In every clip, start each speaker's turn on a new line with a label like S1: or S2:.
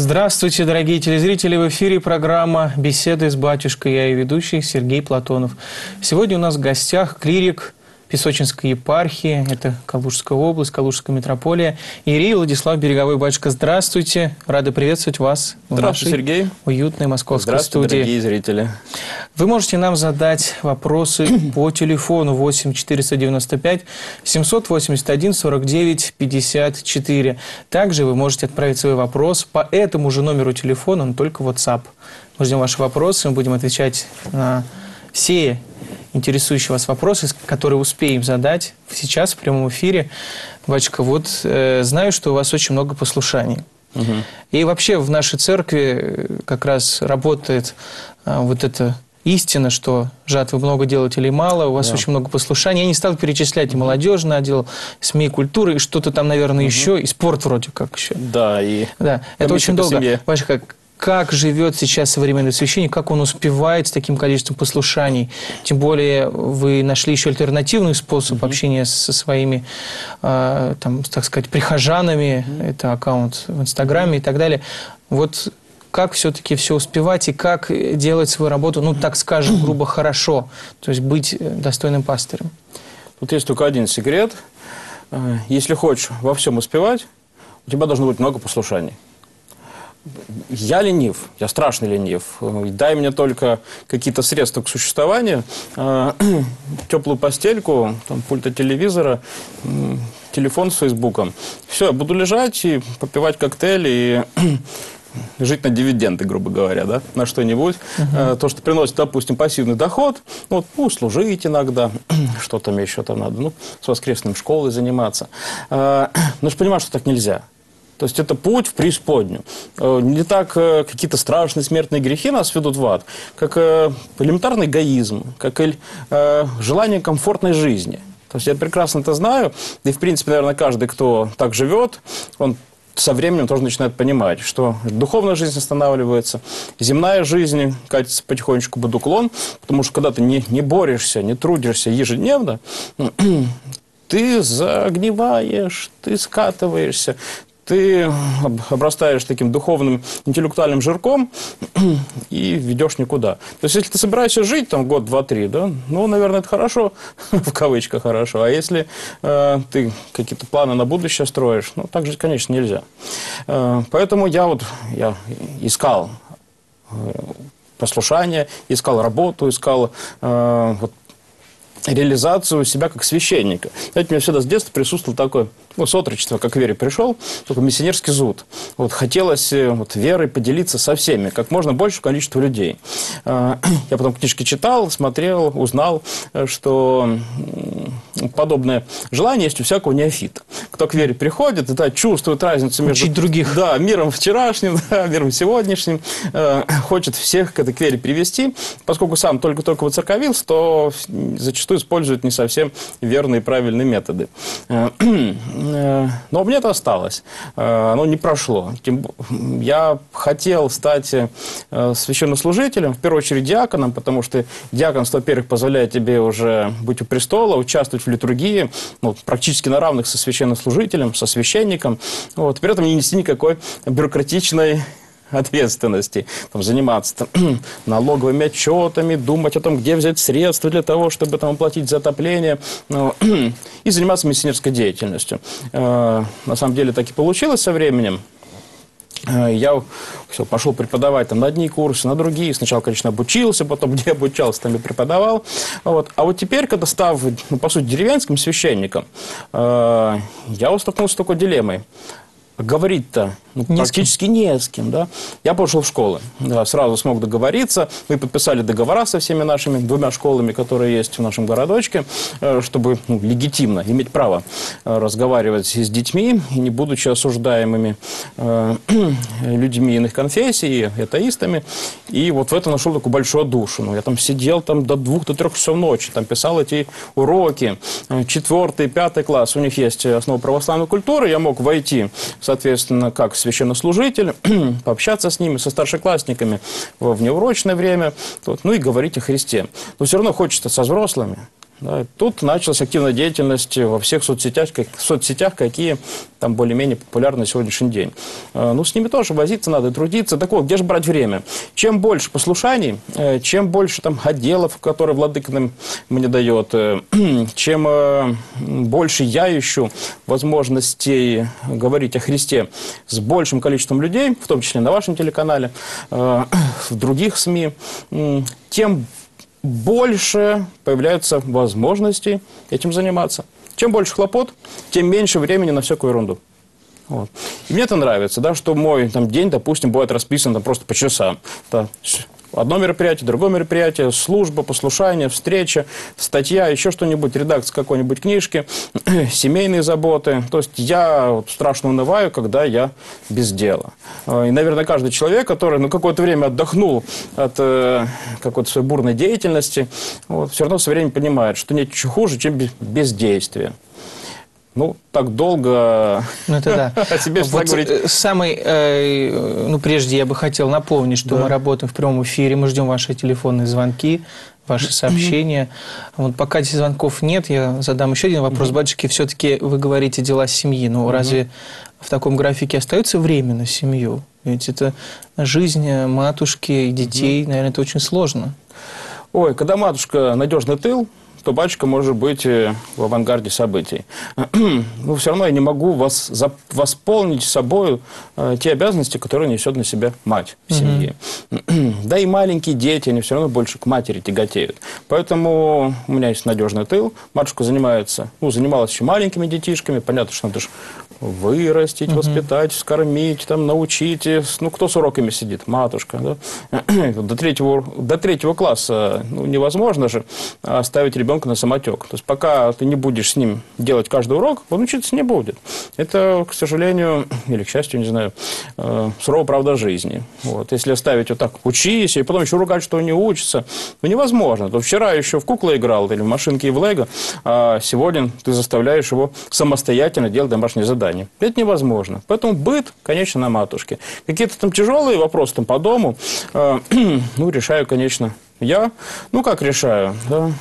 S1: Здравствуйте, дорогие телезрители! В эфире программа «Беседы с батюшкой». Я и ведущий Сергей Платонов. Сегодня у нас в гостях клирик Песочинской епархии, это Калужская область, Калужская митрополия, иерей Владислав Береговой. Батюшка, здравствуйте! Рады приветствовать вас в нашей
S2: Сергей.
S1: Уютной московской
S2: Здравствуйте,
S1: студии.
S2: дорогие зрители!
S1: Вы можете нам задать вопросы по телефону 8 495 781 49 54. Также вы можете отправить свой вопрос по этому же номеру телефона, но только в WhatsApp. Мы ждем ваши вопросы, мы будем отвечать на все интересующие вас вопросы, которые успеем задать сейчас в прямом эфире. Батюшка, вот знаю, что у вас очень много послушаний. И вообще в нашей церкви как раз работает вот эта истина, что жатвы много делать или мало, у вас очень много послушаний. Я не стал перечислять и молодежный отдел, СМИ, культуры, и что-то там, наверное, еще, и спорт вроде как еще.
S2: Да, и
S1: да, это очень долго. Батюшка, как живет сейчас современный священник, как он успевает с таким количеством послушаний? Тем более вы нашли еще альтернативный способ общения со своими, там, так сказать, прихожанами, это аккаунт в Инстаграме и так далее. Вот как все-таки все успевать и как делать свою работу, ну, так скажем, грубо, хорошо, то есть быть достойным пастырем?
S2: Тут есть только один секрет. Если хочешь во всем успевать, у тебя должно быть много послушаний. Я ленив, я страшно ленив. Дай мне только какие-то средства к существованию, теплую постельку, там, пульт от телевизора, телефон с Фейсбуком. Все, я буду лежать и попивать коктейль и жить на дивиденды, грубо говоря, да, на что-нибудь. То, что приносит, допустим, пассивный доход, вот, ну, служить иногда, что там еще там надо, ну, с воскресным школой заниматься. Но же понимаешь, что так нельзя. То есть это путь в преисподнюю. Не так какие-то страшные смертные грехи нас ведут в ад, как элементарный эгоизм, как желание комфортной жизни. То есть я прекрасно это знаю, да и в принципе, наверное, каждый, кто так живет, он со временем тоже начинает понимать, что духовная жизнь останавливается, земная жизнь катится потихонечку под уклон, потому что когда ты не борешься, не трудишься ежедневно, ты загниваешь, ты скатываешься, ты обрастаешь таким духовным, интеллектуальным жирком и ведешь никуда. То есть, если ты собираешься жить там год, два, три, да, ну, наверное, это хорошо, в кавычках хорошо. А если ты какие-то планы на будущее строишь, ну, так жить, конечно, нельзя. Поэтому я искал послушание, искал работу, искал реализацию себя как священника. Знаете, у меня всегда с детства присутствовало такое, ну, с отрочества, как к вере пришел, такой миссионерский зуд. Вот, хотелось верой поделиться со всеми, как можно большее количество людей. Я потом книжки читал, смотрел, узнал, что подобное желание есть у всякого неофита. Кто к вере приходит, да, чувствует разницу между других. Да, миром вчерашним, да, миром сегодняшним, хочет всех к этой вере привести. Поскольку сам только-только воцерковился, то зачастую используют не совсем верные и правильные методы. Но у меня это осталось. Оно не прошло. Я хотел стать священнослужителем, в первую очередь диаконом, потому что диаконство, во-первых, позволяет тебе уже быть у престола, участвовать в литургии, ну, практически на равных со священнослужителем, со священником. Вот. При этом не нести никакой бюрократичной ответственности, там, заниматься налоговыми отчетами, думать о том, где взять средства для того, чтобы там оплатить за отопление, и заниматься миссионерской деятельностью. На самом деле так и получилось со временем. Я пошел преподавать там на одни курсы, на другие. Сначала, конечно, обучился, потом где обучался, там и преподавал. Вот. А вот теперь, когда став, ну, по сути, деревенским священником, я столкнулся с такой дилеммой. Говорить-то практически не с кем, да. Я пошел в школы, да, сразу смог договориться. Мы подписали договора со всеми нашими 2 школами, которые есть в нашем городочке, чтобы легитимно иметь право разговаривать с детьми, и не будучи осуждаемыми людьми иных конфессий, атеистами. И вот в этом нашел такую большую душу. Ну, я там сидел там, до 2, до 3 часов ночи, там писал эти уроки. 4, 5 класс, у них есть основа православной культуры, я мог войти, соответственно, как священнослужитель, пообщаться с ними, со старшеклассниками в неурочное время, вот, ну и говорить о Христе. Но все равно хочется со взрослыми, Да. Тут началась активная деятельность во всех соцсетях, какие там более-менее популярны на сегодняшний день. Ну, с ними тоже возиться надо и трудиться. Так вот, где же брать время? Чем больше послушаний, чем больше там отделов, которые владыка мне дает, чем больше я ищу возможностей говорить о Христе с большим количеством людей, в том числе на вашем телеканале, в других СМИ, тем больше появляются возможностей этим заниматься. Чем больше хлопот, тем меньше времени на всякую ерунду. Вот. И мне это нравится, да, что мой день, допустим, будет расписан просто по часам. Да. Одно мероприятие, другое мероприятие, служба, послушание, встреча, статья, еще что-нибудь, редакция какой-нибудь книжки, семейные заботы. То есть я страшно унываю, когда я без дела. И, наверное, каждый человек, который какое-то время отдохнул от какой-то своей бурной деятельности, все равно со временем понимает, что нет ничего хуже, чем бездействие. Ну, так долго
S1: это да.
S2: о себе что говорить.
S1: Прежде я бы хотел напомнить, что мы работаем в прямом эфире, мы ждем ваши телефонные звонки, ваши сообщения. Вот пока этих звонков нет, я задам еще один вопрос. Батюшки, все-таки вы говорите дела семьи, но разве в таком графике остается время на семью? Ведь это жизнь матушки и детей, наверное, это очень сложно.
S2: Ой, когда матушка надежный тыл, то батюшка может быть в авангарде событий. Но все равно я не могу восполнить собой те обязанности, которые несет на себя мать в семье. Да и маленькие дети, они все равно больше к матери тяготеют. Поэтому у меня есть надежный тыл. Матушка занималась еще маленькими детишками. Понятно, что надо же вырастить, воспитать, вскормить, научить. Кто с уроками сидит? Матушка. Да? До третьего класса невозможно же оставить ребенка на самотек. То есть пока ты не будешь с ним делать каждый урок, он учиться не будет. Это, к сожалению, или к счастью, не знаю, суровая правда жизни. Вот. Если оставить вот так, учись, и потом еще ругать, что он не учится, невозможно. То вчера еще в куклы играл или в машинки и в лего, а сегодня ты заставляешь его самостоятельно делать домашние задания. Это невозможно. Поэтому быт, конечно, на матушке. Какие-то тяжелые вопросы по дому, решаю, конечно, я. Как решаю? Да?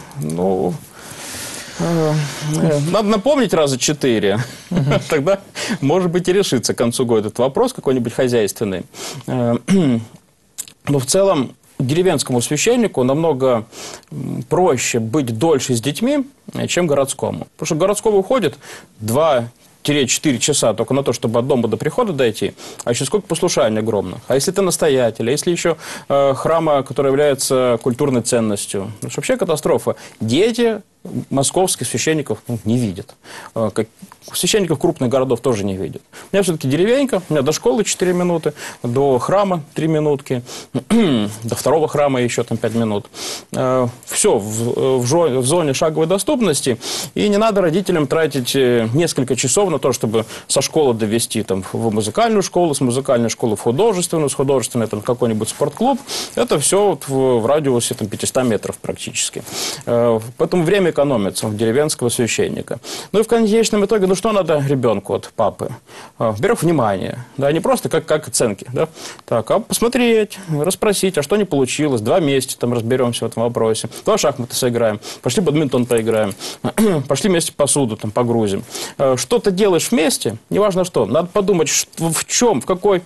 S2: Надо напомнить раза 4. Тогда, может быть, и решится к концу года этот вопрос какой-нибудь хозяйственный. Но в целом деревенскому священнику намного проще быть дольше с детьми, чем городскому. Потому что городскому уходит 2-4 часа только на то, чтобы от дома до прихода дойти, а еще сколько послушаний огромных. А если ты настоятель, а если еще храма, который является культурной ценностью, это вообще катастрофа. Дети московских священников не видят. Священников крупных городов тоже не видят. У меня все-таки деревенька, у меня до школы 4 минуты, до храма 3 минутки, до второго храма еще 5 минут. Все в зоне шаговой доступности, и не надо родителям тратить несколько часов на то, чтобы со школы довести в музыкальную школу, с музыкальной школы в художественную, с художественной в какой-нибудь спортклуб. Это все в радиусе 500 метров практически. Поэтому время экономится у деревенского священника. И в конечном итоге, что надо ребенку от папы? Во-первых, внимание. Да, не просто как оценки. Да? А посмотреть, расспросить, а что не получилось. 2 месяца разберемся в этом вопросе. 2 шахматы сыграем. Пошли бадминтон поиграем. Пошли вместе посуду погрузим. Что ты делаешь вместе, неважно что. Надо подумать, в чем, в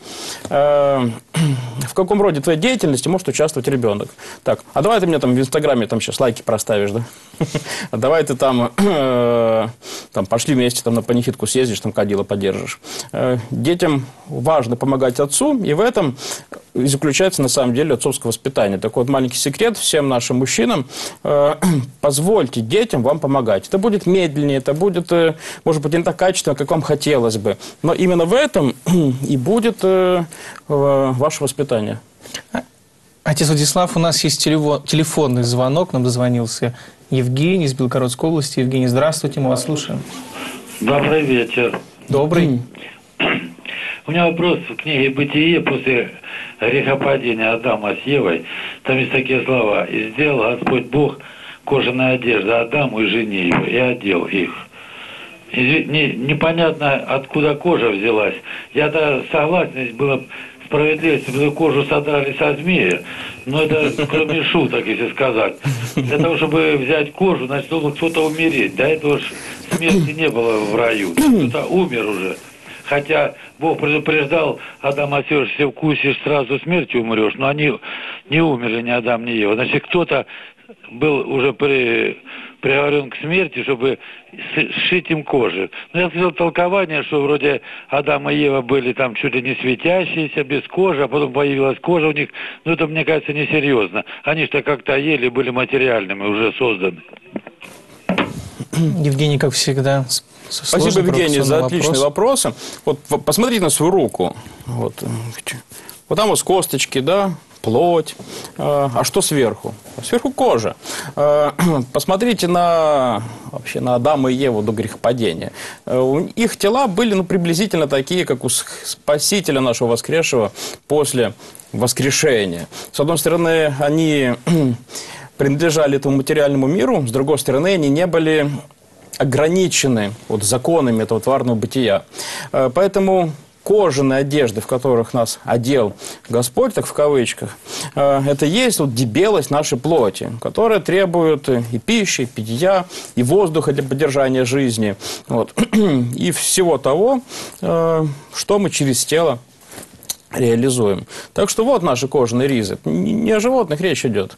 S2: каком роде твоей деятельности может участвовать ребенок. Так, а давай ты мне в Инстаграме сейчас лайки проставишь, да? А давай ты пошли вместе на панихидку съездишь, кадила подержишь. Детям важно помогать отцу, и в этом и заключается на самом деле отцовское воспитание. Такой вот маленький секрет всем нашим мужчинам. Позвольте детям вам помогать. Это будет медленнее, это будет, может быть, не так качественно, как вам хотелось бы. Но именно в этом и будет ваше воспитание.
S1: Отец Владислав, у нас есть телефонный звонок, нам дозвонился Евгений из Белгородской области. Евгений, здравствуйте, мы вас слушаем.
S3: Добрый вечер.
S1: Добрый.
S3: У меня вопрос в книге «Бытие» после грехопадения Адама с Евой. Там есть такие слова. «И сделал Господь Бог кожаные одежды Адаму и жене его, и одел их». И непонятно, откуда кожа взялась. Я-то согласен, было справедливости, потому что кожу содрали со змея. Но это кроме шуток, если сказать. Для того, чтобы взять кожу, значит, должен кто-то умереть. До этого ж смерти не было в раю. Кто-то умер уже. Хотя Бог предупреждал Адама и Еву, если вкусишь, сразу смертью умрешь. Но они не умерли, ни Адам, ни Ева. Значит, кто-то был уже приговорен к смерти, чтобы сшить им кожу. Но я слышал толкование, что вроде Адам и Ева были там чуть ли не светящиеся, без кожи, а потом появилась кожа у них. Но это, мне кажется, несерьезно. Они что как-то ели, были материальными, уже созданы.
S1: Евгений, как всегда,
S2: спасибо, Евгений, за отличные вопросы. Вот посмотрите на свою руку. Вот там вот косточки, да, плоть. А что сверху? Сверху кожа. Посмотрите вообще на Адама и Еву до грехопадения. Их тела были приблизительно такие, как у Спасителя нашего воскресшего после воскрешения. С одной стороны, они принадлежали этому материальному миру, с другой стороны, они не были ограничены законами этого тварного бытия. Поэтому кожаные одежды, в которых нас одел Господь, так в кавычках, это есть дебелость нашей плоти, которая требует и пищи, и питья, и воздуха для поддержания жизни, и всего того, что мы через тело реализуем. Так что вот наши кожаные ризы. Не о животных речь идет.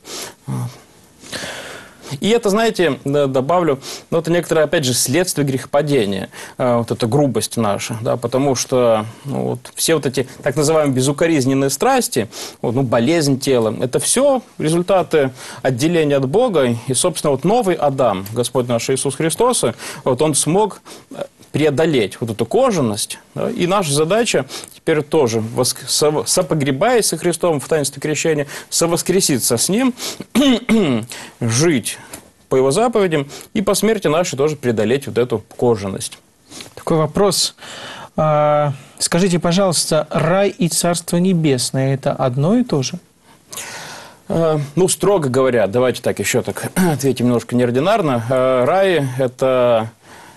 S2: И это, знаете, добавлю, это некоторое, опять же, следствие грехопадения, эта грубость наша, да, потому что все эти так называемые безукоризненные страсти, болезнь тела, это все результаты отделения от Бога, и, собственно, новый Адам, Господь наш Иисус Христос, он смог преодолеть эту кожаность. Да? И наша задача теперь тоже, сопогребаясь со Христом в таинстве крещения, совоскреситься с Ним, жить по Его заповедям и по смерти нашей тоже преодолеть эту кожаность.
S1: Такой вопрос. Скажите, пожалуйста, рай и Царство Небесное – это одно и то же?
S2: Строго говоря, давайте так еще ответим немножко неординарно. Рай – это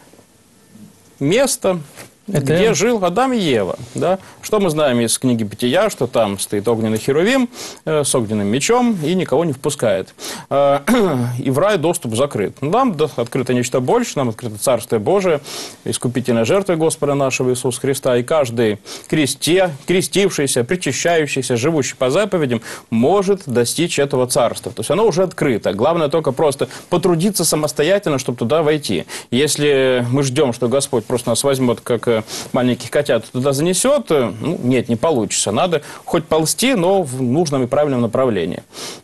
S2: место, где жил Адам и Ева. Да? Что мы знаем из книги Бытия, что там стоит огненный херувим с огненным мечом и никого не впускает. И в рай доступ закрыт. Нам открыто нечто больше, нам открыто Царствие Божие, искупительная жертва Господа нашего Иисуса Христа. И каждый крестившийся, причащающийся, живущий по заповедям, может достичь этого царства. То есть оно уже открыто. Главное только просто потрудиться самостоятельно, чтобы туда войти. Если мы ждем, что Господь просто нас возьмет, как маленьких котят туда занесет, нет, не получится. Надо хоть ползти, но в нужном и правильном направлении.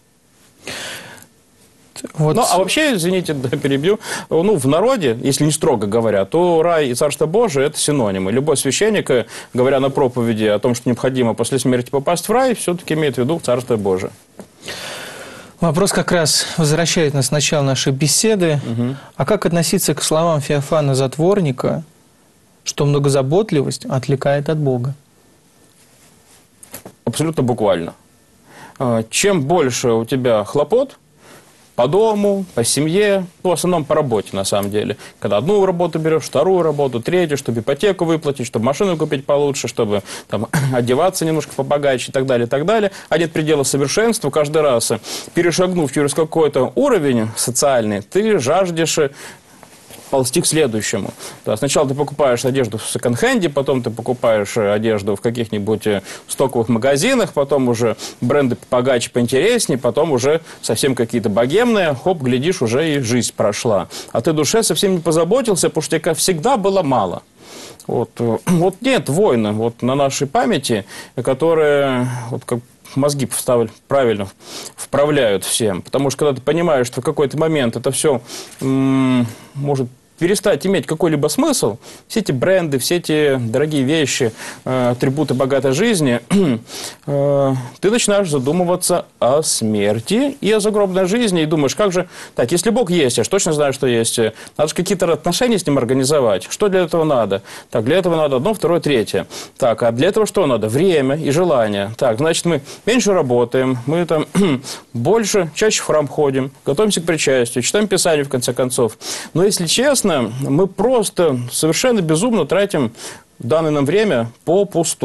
S2: А вообще, извините, перебью, в народе, если не строго говоря, то рай и Царство Божие – это синонимы. Любой священник, говоря на проповеди о том, что необходимо после смерти попасть в рай, все-таки имеет в виду Царство Божие.
S1: Вопрос как раз возвращает нас к началу нашей беседы. А как относиться к словам Феофана Затворника, что многозаботливость отвлекает от Бога?
S2: Абсолютно буквально. Чем больше у тебя хлопот по дому, по семье, в основном по работе, на самом деле. Когда одну работу берешь, вторую работу, третью, чтобы ипотеку выплатить, чтобы машину купить получше, чтобы одеваться немножко побогаче и так далее, и так далее. А нет предела совершенству. Каждый раз, перешагнув через какой-то уровень социальный, ты жаждешь ползти к следующему. Да, сначала ты покупаешь одежду в секонд-хенде, потом ты покупаешь одежду в каких-нибудь стоковых магазинах, потом уже бренды побогаче, поинтереснее, потом уже совсем какие-то богемные, хоп, глядишь, уже и жизнь прошла. А ты душе совсем не позаботился, потому что тебе всегда было мало. Нет войны на нашей памяти, которые как мозги правильно вправляют всем. Потому что когда ты понимаешь, что в какой-то момент это все может перестать иметь какой-либо смысл, все эти бренды, все эти дорогие вещи, атрибуты богатой жизни, ты начинаешь задумываться о смерти и о загробной жизни, и думаешь, как же, так, если Бог есть, я ж точно знаю, что есть, надо же какие-то отношения с Ним организовать, что для этого надо? Так, для этого надо одно, второе, третье. Так, а для этого что надо? Время и желание. Так, значит, мы меньше работаем, мы больше, чаще в храм ходим, готовимся к причастию, читаем Писание, в конце концов. Но, если честно, мы просто совершенно безумно тратим данное нам время попусту.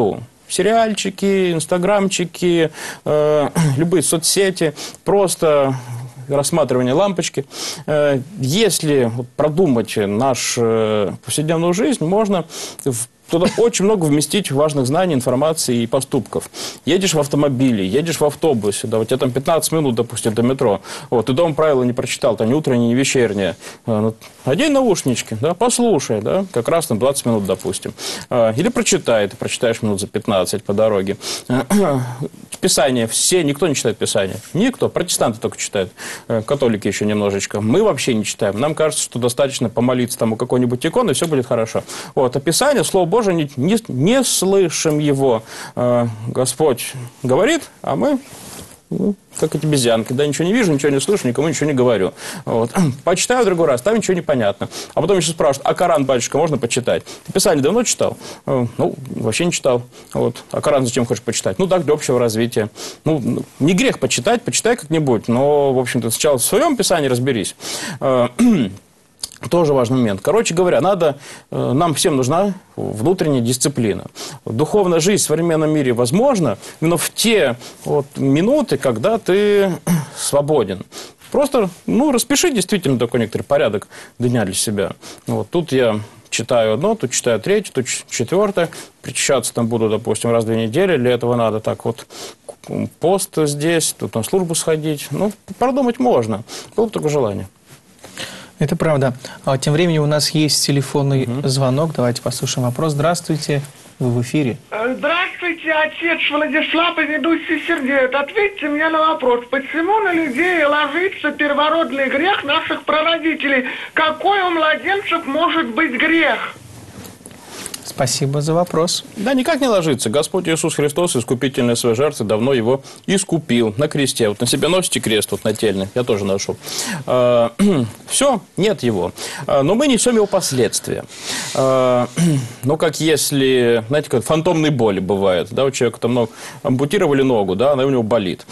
S2: сериальчики, инстаграмчики, любые соцсети, просто рассматривание лампочки. Если продумать нашу повседневную жизнь, можно туда очень много вместить важных знаний, информации и поступков. Едешь в автомобиле, едешь в автобусе, да, у тебя там 15 минут, допустим, до метро. Вот, ты дома правила не прочитал, там не утреннее, не вечернее. Одень наушнички, да, послушай, да, как раз на 20 минут, допустим. Или прочитай, ты прочитаешь минут за 15 по дороге. Писание, никто не читает Писание. Никто, протестанты только читают, католики еще немножечко. Мы вообще не читаем. Нам кажется, что достаточно помолиться там у какой-нибудь иконы, и все будет хорошо. Вот, а Писание, Слово Божие, не слышим его. Господь говорит, а мы, как эти обезьянки, да, ничего не вижу, ничего не слышу, никому ничего не говорю. Вот. Почитаю в другой раз, там ничего не понятно. А потом еще спрашивают, а Коран, батюшка, можно почитать? Ты Писание давно читал? Ну, вообще не читал. Вот. А Коран зачем хочешь почитать? Ну, так, для общего развития. Ну, не грех почитать, почитай как-нибудь, но, в общем-то, сначала в своем Писании разберись. Тоже важный момент. Короче говоря, нам всем нужна внутренняя дисциплина. Духовная жизнь в современном мире возможна, но в те минуты, когда ты свободен. Просто, распиши действительно такой некоторый порядок дня для себя. Вот тут я читаю одно, тут читаю третье, тут четвертое. Причащаться там буду, допустим, раз в 2 недели. Для этого надо так вот пост здесь, тут на службу сходить. Продумать можно. Было бы только желание.
S1: Это правда. А тем временем у нас есть телефонный звонок. Давайте послушаем вопрос. Здравствуйте, вы в эфире.
S4: Здравствуйте, отец Владислав из «Ведущий сердец». Ответьте мне на вопрос, почему на людей ложится первородный грех наших прародителей? Какой у младенцев может быть грех?
S1: Спасибо за вопрос.
S2: Да, никак не ложится. Господь Иисус Христос, искупительной своей жертвой, давно его искупил на кресте. Вот на себе носите крест, вот нательный, я тоже ношу. Все, нет его. Но мы несем его последствия. Как если, знаете, как фантомные боли бывают. Да, у человека там ампутировали ногу, да, она у него болит.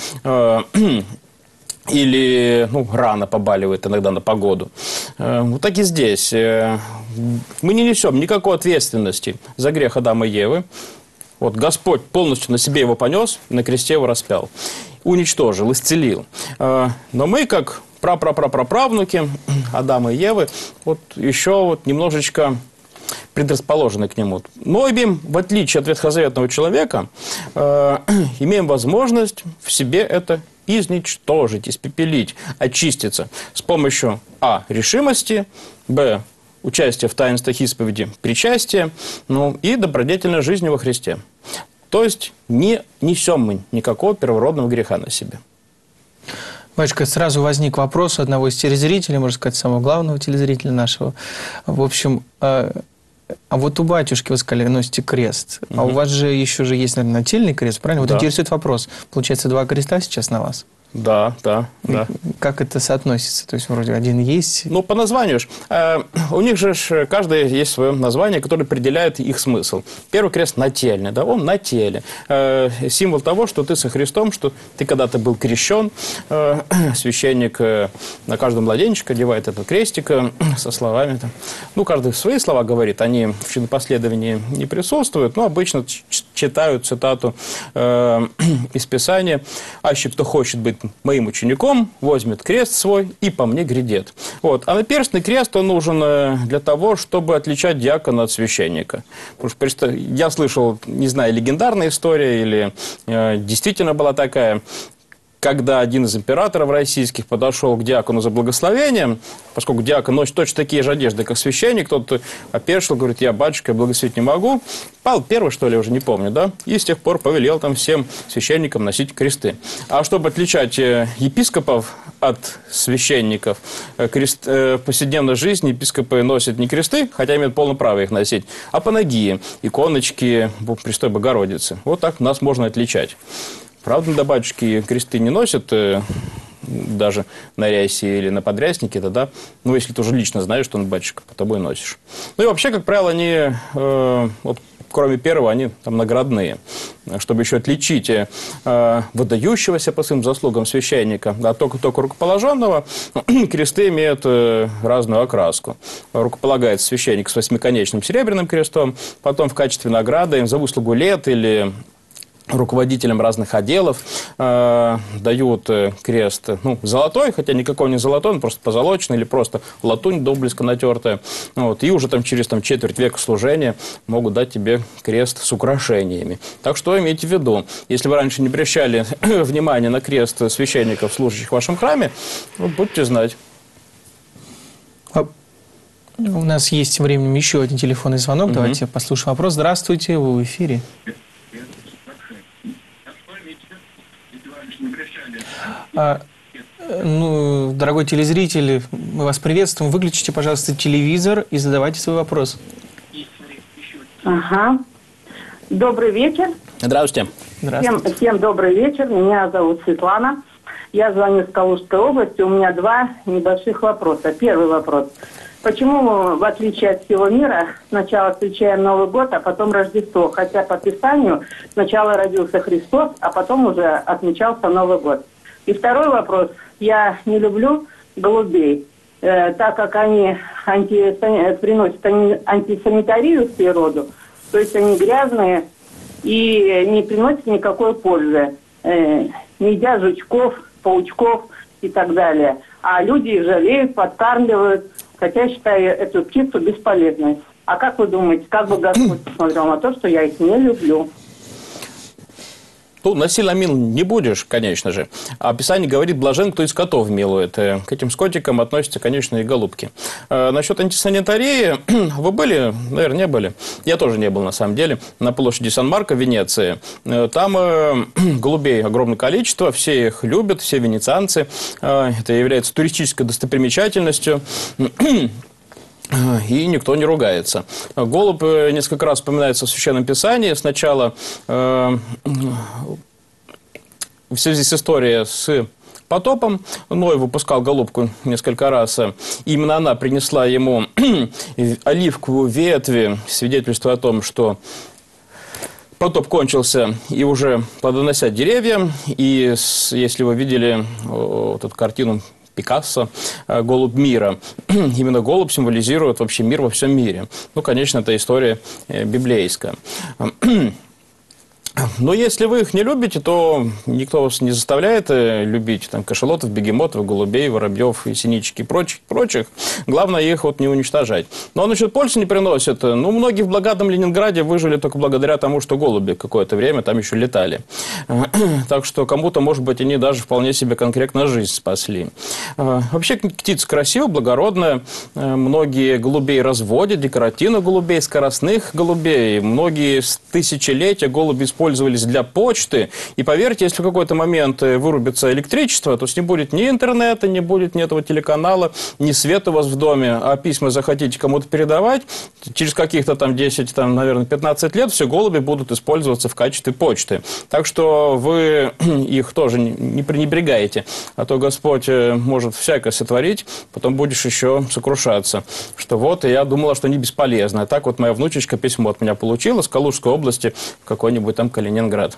S2: Или рана побаливает иногда на погоду. Вот так и здесь. Мы не несем никакой ответственности за грех Адама и Евы. Вот Господь полностью на себе его понес, на кресте его распял. Уничтожил, исцелил. Но мы, как праправнуки Адама и Евы, еще немножечко предрасположены к нему. Но имеем, в отличие от ветхозаветного человека, имеем возможность в себе это изничтожить, испепелить, очиститься с помощью решимости, участия в таинствах исповеди, причастия, и добродетельной жизни во Христе. То есть не несем мы никакого первородного греха на себе.
S1: Батюшка, сразу возник вопрос одного из телезрителей, можно сказать, самого главного телезрителя нашего. В общем, а вот у батюшки, вы сказали, носите крест. А у вас же еще есть, наверное, нательный крест, правильно? Вот интересует вопрос. Получается, 2 креста сейчас на вас?
S2: Да.
S1: Как это соотносится? То есть, вроде один есть?
S2: По названию. У них же каждый есть свое название, которое определяет их смысл. Первый крест нательный, да, он на теле. Символ того, что ты со Христом, что ты когда-то был крещен. Священник на каждом младенчике одевает этот крестик со словами. Каждый свои слова говорит, они в чинопоследовании не присутствуют, но обычно читают цитату из Писания: «Аще кто хочет быть моим учеником, возьмет крест свой и по мне грядет». А наперстный крест, он нужен для того, чтобы отличать диакона от священника. Потому что я слышал, не знаю, легендарная история или действительно была такая, когда один из императоров российских подошел к диакону за благословением, поскольку диакон носит точно такие же одежды, как священник, тот опешил, говорит: я, батюшка, благословить не могу. Павел I, что ли, уже не помню, да? И с тех пор повелел там всем священникам носить кресты. А чтобы отличать епископов от священников, в повседневной жизни епископы носят не кресты, хотя имеют полное право их носить, а панагии, иконочки Престой Богородицы. Вот так нас можно отличать. Правда, до батюшки кресты не носят, даже на рясе или на подряснике, тогда, если ты уже лично знаешь, что он батюшка, по тобой носишь. И вообще, как правило, они, кроме первого, они там наградные, чтобы еще отличить выдающегося по своим заслугам священника от только рукоположенного. Кресты имеют разную окраску. Рукополагается священник с 8-конечным серебряным крестом, потом в качестве награды за выслугу лет или руководителям разных отделов дают крест, ну, золотой, хотя никакой не золотой, он просто позолоченный или просто латунь доблеско натертая. Вот, и уже там через четверть века служения могут дать тебе крест с украшениями. Так что имейте в виду, если вы раньше не обращали внимания на крест священников, служащих в вашем храме, ну, будьте знать.
S1: У нас есть временем еще один телефонный звонок. Давайте послушаем вопрос. Здравствуйте, вы в эфире. Ну, дорогой телезритель, мы вас приветствуем. Выключите, пожалуйста, телевизор и задавайте свой вопрос.
S5: Ага. Добрый вечер.
S2: Здравствуйте.
S1: Здравствуйте.
S5: Всем добрый вечер. Меня зовут Светлана. Я звоню из Калужской области. У меня два небольших вопроса. Первый вопрос. Почему мы, в отличие от всего мира, сначала встречаем Новый год, а потом Рождество? Хотя по Писанию сначала родился Христос, а потом уже отмечался Новый год. И второй вопрос. Я не люблю голубей, так как они приносят антисанитарию в природу, то есть они грязные и не приносят никакой пользы. Не едят жучков, паучков и так далее. А люди их жалеют, подкармливают, хотя я считаю эту птицу бесполезной. А как вы думаете, как бы Господь посмотрел на то, что я их не люблю?
S2: Ну, насильно мил не будешь, конечно же. А Писание говорит, блажен, кто из котов милует. К этим скотикам относятся, конечно, и голубки. Насчет антисанитарии, вы были? Наверное, не были. Я тоже не был, на самом деле, на площади Сан-Марко в Венеции. Там голубей огромное количество, все их любят, все венецианцы. Это является туристической достопримечательностью. И никто не ругается. Голубь несколько раз упоминается в Священном Писании. Сначала в связи с историей с потопом Ной выпускал голубку несколько раз. Именно она принесла ему оливковую ветвь, свидетельство о том, что потоп кончился, и уже плодоносят деревья. И если вы видели вот эту картину Пикассо «Голубь мира». Именно голубь символизирует вообще мир во всем мире. Ну, конечно, это история библейская. Но если вы их не любите, то никто вас не заставляет любить там кашалотов, бегемотов, голубей, воробьев, и синичек и прочих. Главное их вот не уничтожать. Но насчет пользы не приносит. Ну, многие в благодатном Ленинграде выжили только благодаря тому, что голуби какое-то время там еще летали. Так что кому-то, может быть, они даже вполне себе конкретно жизнь спасли. Вообще птица красивая, благородная. Многие голубей разводят, декоративных голубей, скоростных голубей. Многие с тысячелетия голуби использовались для почты. И поверьте, если в какой-то момент вырубится электричество, то с ним будет ни интернета, не будет ни этого телеканала, ни света у вас в доме, а письма захотите кому-то передавать, через каких-то там 10, там, наверное, 15 лет все голуби будут использоваться в качестве почты. Так что вы их тоже не пренебрегаете, а то Господь может всякое сотворить, потом будешь еще сокрушаться, что вот, и я думала, что они бесполезны. А так вот моя внучечка письмо от меня получила с Калужской области, какой-нибудь там Калининград.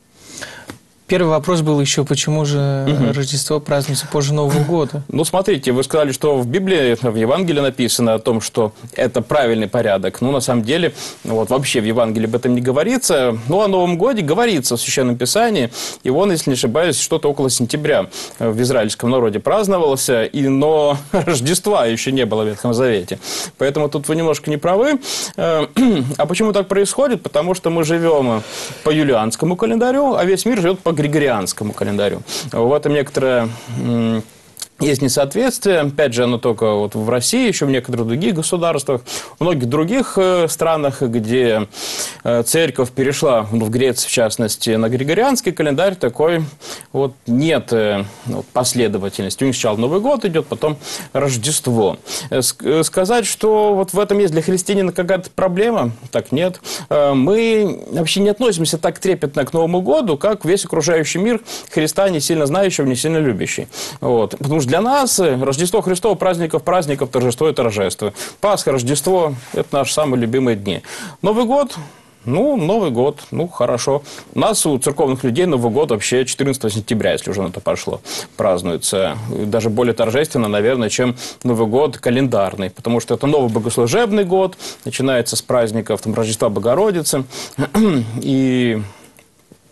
S1: Первый вопрос был еще, почему же Рождество празднуется позже Нового года? Ну,
S2: смотрите, вы сказали, что в Библии, в Евангелии написано о том, что это правильный порядок. Ну, на самом деле, вот вообще в Евангелии об этом не говорится. Ну, о Новом годе говорится в Священном Писании. И он, если не ошибаюсь, что-то около сентября в израильском народе праздновался. Но Рождества еще не было в Ветхом Завете. Поэтому тут вы немножко не правы. А почему так происходит? Потому что мы живем по юлианскому календарю, а весь мир живет по григорианскому календарю. В этом некоторое есть несоответствие. Опять же, оно только вот в России, еще в некоторых других государствах. В многих других странах, где церковь перешла, в Греции в частности, на григорианский календарь, такой вот нет последовательности. У них сначала Новый год идет, потом Рождество. Сказать, что вот в этом есть для христианина какая-то проблема, так нет. Мы вообще не относимся так трепетно к Новому году, как весь окружающий мир Христа, не сильно знающий, не сильно любящий. Вот. Потому что для нас Рождество Христово, праздников, торжество и торжество. Пасха, Рождество – это наши самые любимые дни. Новый год – Новый год, хорошо. У нас, у церковных людей, Новый год вообще 14 сентября, если уже на то пошло, празднуется. Даже более торжественно, наверное, чем Новый год календарный. Потому что это новый богослужебный год, начинается с праздников Рождества Богородицы. И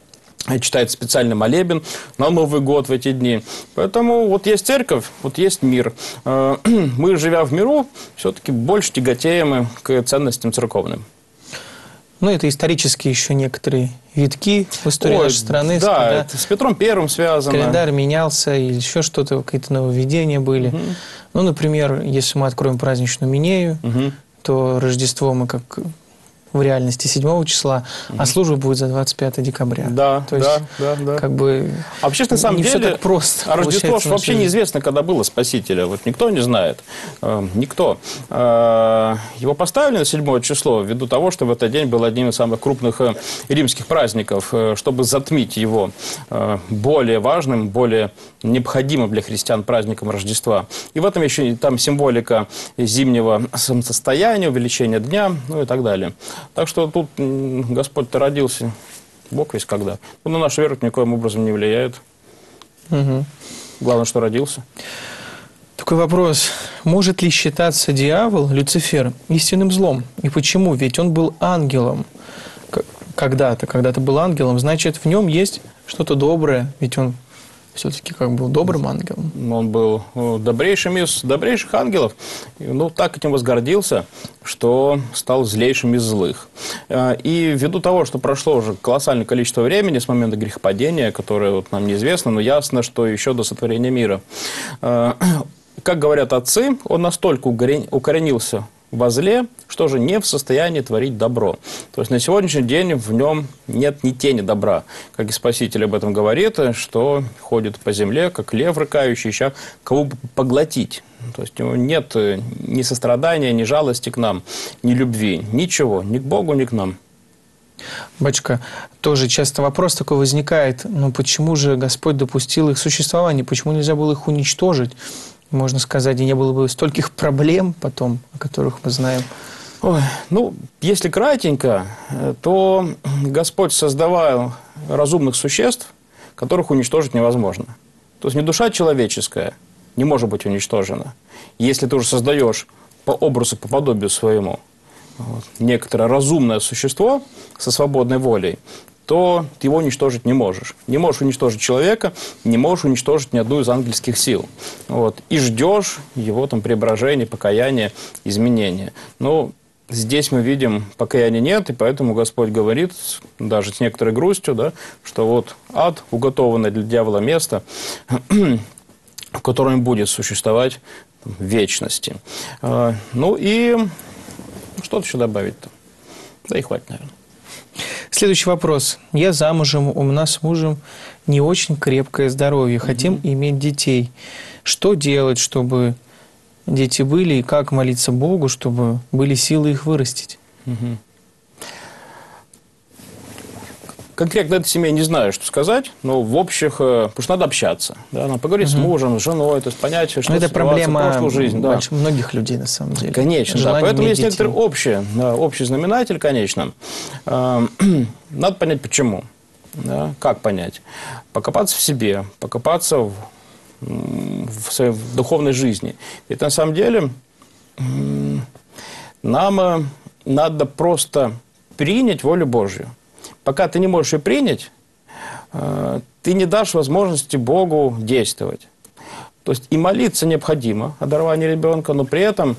S2: читает специальный молебен на Новый год в эти дни. Поэтому вот есть церковь, вот есть мир. Мы, живя в миру, все-таки больше тяготеем к ценностям церковным.
S1: Ну, это исторически еще некоторые витки в истории нашей страны.
S2: Да, это с Петром Первым связано.
S1: Календарь менялся, или еще что-то, какие-то нововведения были. Ну, например, если мы откроем праздничную Минею, то Рождество мы как в реальности 7 числа, а служба будет за 25 декабря.
S2: Да,
S1: то есть,
S2: да.
S1: как бы
S2: а вообще, на самом
S1: не
S2: деле,
S1: все так просто.
S2: А Рождество вообще неизвестно, когда было Спасителя. Вот никто не знает. Никто. Его поставили на 7 число ввиду того, что в этот день был одним из самых крупных римских праздников, чтобы затмить его более важным, более необходимым для христиан праздником Рождества. И в этом еще там символика зимнего солнцестояния, увеличения дня, ну и так далее. Так что тут Господь-то родился, Бог весь когда. Он на нашу веру никоим образом не влияет. Главное, что родился.
S1: Такой вопрос. Может ли считаться дьявол, Люцифер, истинным злом? И почему? Ведь он был ангелом когда-то был ангелом. Значит, в нем есть что-то доброе. Ведь он все-таки как был добрым ангелом.
S2: Он был добрейшим из добрейших ангелов. Ну, так этим возгордился, что стал злейшим из злых. И ввиду того, что прошло уже колоссальное количество времени с момента грехопадения, которое вот нам неизвестно, но ясно, что еще до сотворения мира, как говорят отцы, он настолько укоренился во зле, что же не в состоянии творить добро. То есть на сегодняшний день в нем нет ни тени добра. Как и Спаситель об этом говорит, что ходит по земле, как лев рыкающий, ища кого бы поглотить. То есть у него нет ни сострадания, ни жалости к нам, ни любви, ничего, ни к Богу, ни к нам.
S1: Батюшка, тоже часто вопрос такой возникает, ну почему же Господь допустил их существование, почему нельзя было их уничтожить? Можно сказать, и не было бы стольких проблем потом, о которых мы знаем.
S2: Ой, ну, если кратенько, то Господь создавал разумных существ, которых уничтожить невозможно. То есть не душа человеческая не может быть уничтожена. Если ты уже создаешь по образу, по подобию своему некоторое разумное существо со свободной волей, то ты его уничтожить не можешь. Не можешь уничтожить человека, не можешь уничтожить ни одну из ангельских сил. Вот. И ждешь его там преображения, покаяния, изменения. Но здесь мы видим, покаяния нет, и поэтому Господь говорит, даже с некоторой грустью, да, что вот ад, уготованное для дьявола место, в котором будет существовать в вечности. Ну и что-то еще добавить-то? Да и хватит, наверное.
S1: Следующий вопрос. Я замужем, у нас с мужем не очень крепкое здоровье. Хотим иметь детей. Что делать, чтобы дети были, и как молиться Богу, чтобы были силы их вырастить?
S2: Конкретно этой семье не знаю, что сказать, но в общих, потому что надо общаться. Да, надо поговорить с мужем, с женой, то есть понять, что
S1: это проблема
S2: прошлую жизнь. Да.
S1: Многих людей, на самом деле.
S2: Конечно, да. Поэтому есть некоторый общий знаменатель, конечно. Надо понять, почему. Да? Как понять? Покопаться в себе, покопаться в своей духовной жизни. Ведь на самом деле нам надо просто принять волю Божью. Пока ты не можешь ее принять, ты не дашь возможности Богу действовать. То есть и молиться необходимо о даровании ребенка, но при этом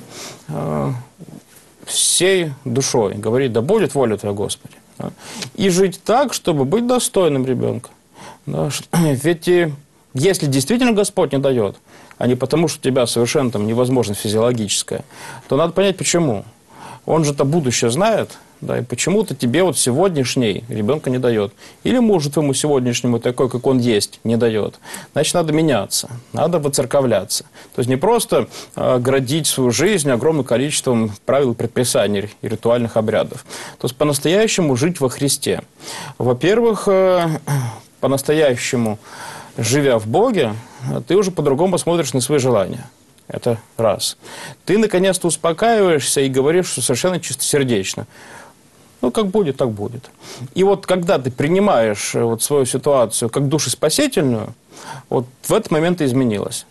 S2: всей душой говорить: да будет воля Твоя, Господи. И жить так, чтобы быть достойным ребенка. Ведь если действительно Господь не дает, а не потому, что у тебя совершенно там невозможность физиологическая, то надо понять, почему. Он же-то будущее знает, да, и почему-то тебе вот сегодняшний ребенка не дает. Или мужу твоему сегодняшнему, такой, как он есть, не дает. Значит, надо меняться, надо воцерковляться. То есть не просто градить свою жизнь огромным количеством правил, предписаний и ритуальных обрядов. То есть по-настоящему жить во Христе. Во-первых, по-настоящему, живя в Боге, ты уже по-другому смотришь на свои желания. Это раз. Ты наконец-то успокаиваешься и говоришь, что совершенно чистосердечно. Ну, как будет, так будет. И вот когда ты принимаешь вот свою ситуацию как душеспасительную, вот в этот момент и изменилось.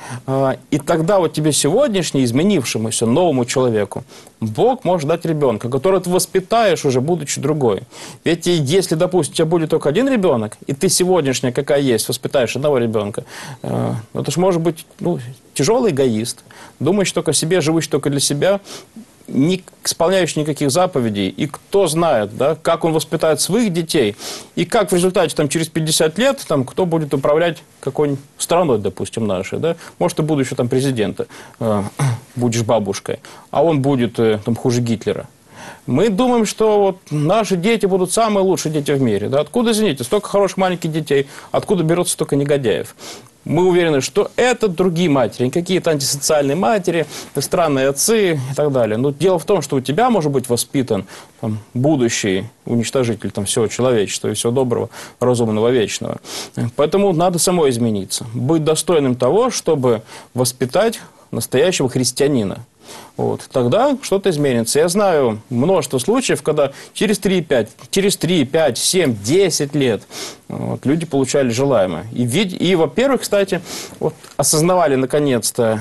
S2: И тогда вот тебе сегодняшний, изменившемуся, новому человеку, Бог может дать ребенка, которого ты воспитаешь уже, будучи другой. Ведь если, допустим, у тебя будет только один ребенок, и ты сегодняшняя, какая есть, воспитаешь одного ребенка, это же может быть тяжелый эгоист, думающий только о себе, живущий только для себя, не исполняющий никаких заповедей, и кто знает, да, как он воспитает своих детей, и как в результате там, через 50 лет там, кто будет управлять какой-нибудь страной, допустим, нашей. Да? Может, ты будущего там, президента будешь бабушкой, а он будет там, хуже Гитлера. Мы думаем, что вот наши дети будут самые лучшие дети в мире. Да? Откуда, извините, столько хороших маленьких детей, откуда берется столько негодяев? Мы уверены, что это другие матери, какие-то антисоциальные матери, странные отцы и так далее. Но дело в том, что у тебя может быть воспитан там, будущий уничтожитель там, всего человечества и всего доброго, разумного, вечного. Поэтому надо самой измениться. Быть достойным того, чтобы воспитать настоящего христианина. Вот. Тогда что-то изменится. Я знаю множество случаев, когда через 3, 5, 7, 10 лет люди получали желаемое. И во-первых, кстати, осознавали наконец-то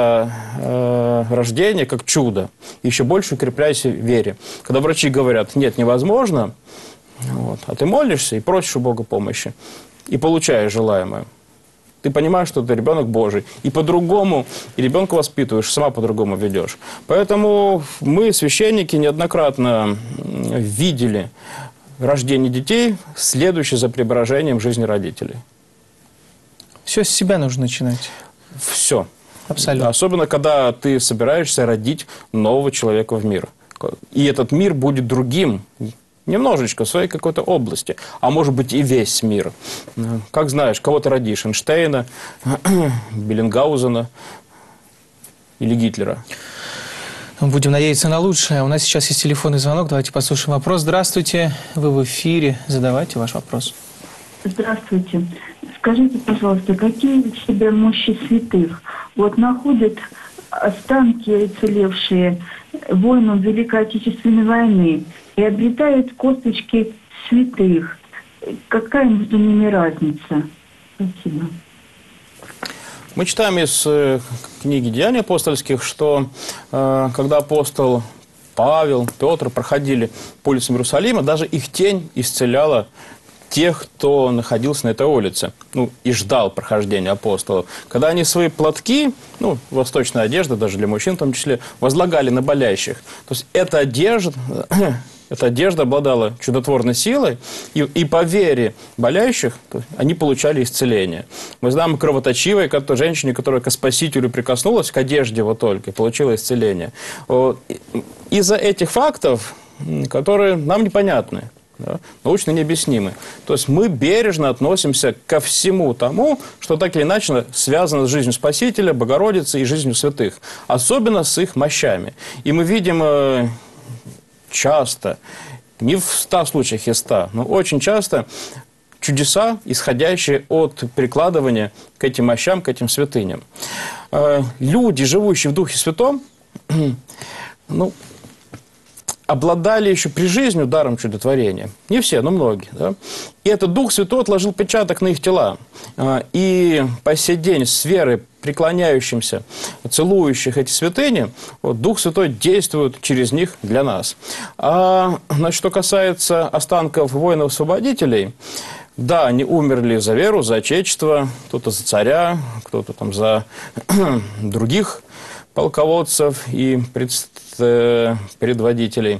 S2: это рождение как чудо. Еще больше укрепляясь в вере. Когда врачи говорят, нет, невозможно, а ты молишься и просишь у Бога помощи. И получаешь желаемое. Ты понимаешь, что ты ребенок Божий. И по-другому, и ребенка воспитываешь, сама по-другому ведешь. Поэтому мы, священники, неоднократно видели рождение детей, следующее за преображением жизни родителей.
S1: Все с себя нужно начинать.
S2: Все.
S1: Абсолютно.
S2: Особенно, когда ты собираешься родить нового человека в мир. И этот мир будет другим. Немножечко в своей какой-то области, а может быть и весь мир. Как знаешь, кого ты родишь? Эйнштейна, Беллингаузена или Гитлера?
S1: Будем надеяться на лучшее. У нас сейчас есть телефонный звонок. Давайте послушаем вопрос. Здравствуйте, вы в эфире. Задавайте ваш вопрос.
S6: Здравствуйте. Скажите, пожалуйста, какие в себе мощи святых? Вот находят останки уцелевшие воинам Великой Отечественной войны и обретают косточки святых. Какая между ними разница? Спасибо.
S2: Мы читаем из книги «Деяний апостольских», что когда апостол Павел, Петр проходили по улицам Иерусалима, даже их тень исцеляла тех, кто находился на этой улице, и ждал прохождения апостолов. Когда они свои платки, восточная одежда, даже для мужчин в том числе, возлагали на болящих. То есть эта одежда обладала чудотворной силой, и по вере болящих они получали исцеление. Мы знаем о кровоточивой женщине, которая к Спасителю прикоснулась, к одежде его только, и получила исцеление. Из-за этих фактов, которые нам непонятны, да, научно необъяснимы. То есть мы бережно относимся ко всему тому, что так или иначе связано с жизнью Спасителя, Богородицы и жизнью святых. Особенно с их мощами. И мы видим часто, не в 100 случаях из 100, но очень часто чудеса, исходящие от прикладывания к этим мощам, к этим святыням. Люди, живущие в Духе Святом, обладали еще при жизни даром чудотворения. Не все, но многие. Да? И этот Дух Святой отложил отпечаток на их тела. И по сей день с верой, преклоняющимся, целующих эти святыни, Дух Святой действует через них для нас. Что касается останков воинов-освободителей, да, они умерли за веру, за отечество, кто-то за царя, кто-то там за других полководцев и предводителей.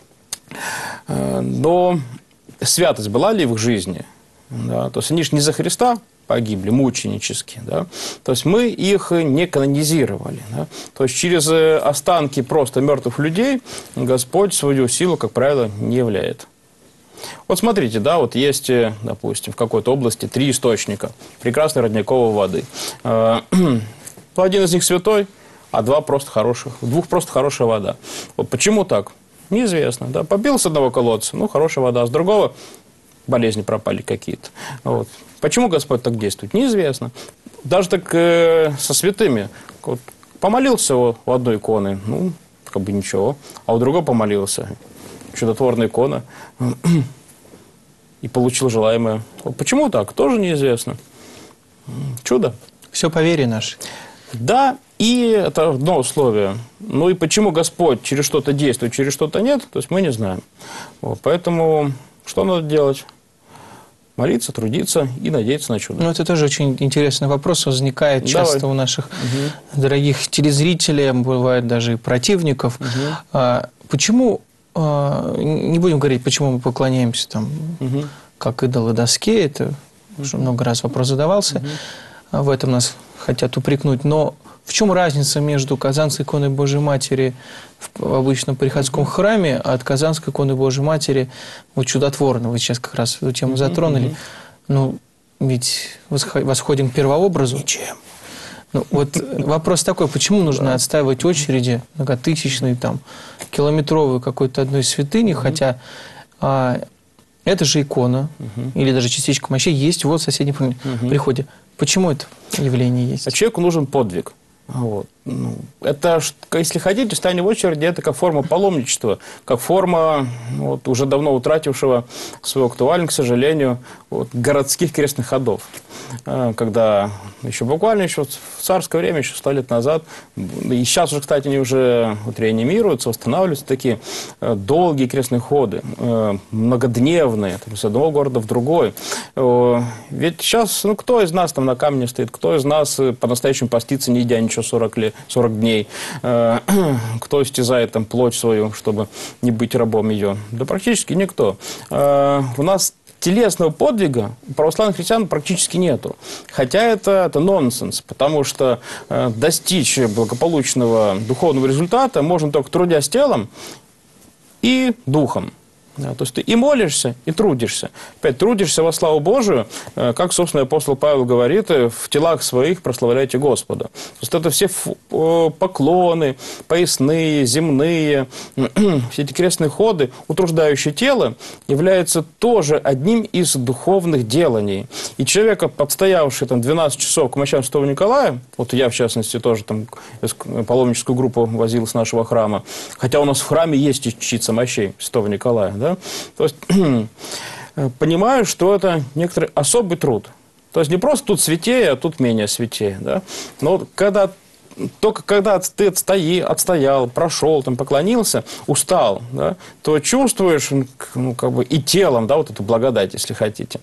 S2: Но святость была ли в их жизни? Да, то есть они же не за Христа погибли мученически. Да? То есть мы их не канонизировали. Да? То есть через останки просто мертвых людей Господь свою силу, как правило, не являет. Вот смотрите, да, вот есть, допустим, в какой-то области 3 источника прекрасной родниковой воды. Один из них святой, а 2 просто хороших, в 2 просто хорошая вода. Вот почему так? Неизвестно. Да? Попил с одного колодца, хорошая вода, а с другого болезни пропали какие-то. Вот. Почему Господь так действует? Неизвестно. Даже так со святыми. Вот, помолился у одной иконы, ничего, а у другого помолился. Чудотворная икона. И получил желаемое. Вот почему так? Тоже неизвестно. Чудо.
S1: Все по вере нашей.
S2: Да, и это одно условие. Ну и почему Господь через что-то действует, через что-то нет, то есть мы не знаем. Вот, поэтому что надо делать? Молиться, трудиться и надеяться на чудо.
S1: Ну, это тоже очень интересный вопрос, возникает часто у наших дорогих телезрителей, бывает даже и противников. Почему, не будем говорить, почему мы поклоняемся там, как идолы доске, это уже много раз вопрос задавался, в этом нас хотят упрекнуть, но в чем разница между Казанской иконой Божьей Матери в обычном приходском храме от Казанской иконы Божьей Матери вот чудотворной? Вы сейчас как раз эту тему затронули. Ну, ведь восходим к первообразу.
S2: Ничем.
S1: Ну, вот вопрос такой, почему нужно отстаивать очереди многотысячные, там, километровые какой-то одной святыни, хотя это же икона, или даже частичка мощей есть вот в соседнем приходе. Почему это явление есть?
S2: А человеку нужен подвиг. Вот. Ну, это, если хотите, встание в очереди, это как форма паломничества, как форма вот, уже давно утратившего свою актуальность, к сожалению, вот, городских крестных ходов. Когда еще буквально еще в царское время, еще 100 лет назад, и сейчас уже, кстати, они уже вот, реанимируются, восстанавливаются такие долгие крестные ходы, многодневные, там, с одного города в другой. Ведь сейчас, ну, кто из нас там на камне стоит, кто из нас по-настоящему постится, не едя ничего 40 дней, кто истязает там плоть свою, чтобы не быть рабом ее? Да практически никто. У нас телесного подвига у православных христиан практически нету. Хотя это нонсенс, потому что достичь благополучного духовного результата можно только трудясь телом и духом. Да, то есть ты и молишься, и трудишься. Опять трудишься во славу Божию, как, собственно, апостол Павел говорит, в телах своих прославляйте Господа. То есть это все поклоны, поясные, земные, все эти крестные ходы, утруждающие тело, являются тоже одним из духовных деланий. И человек, подстоявший там 12 часов к мощам Святого Николая, вот я, в частности, тоже там паломническую группу возил с нашего храма, хотя у нас в храме есть частица мощей Святого Николая, да? То есть понимаю, что это некоторый особый труд. То есть не просто тут святее, а тут менее святее. Да? Но только когда ты отстоял, прошел, там, поклонился, устал, да, то чувствуешь, ну, как бы и телом, да, вот эту благодать, если хотите,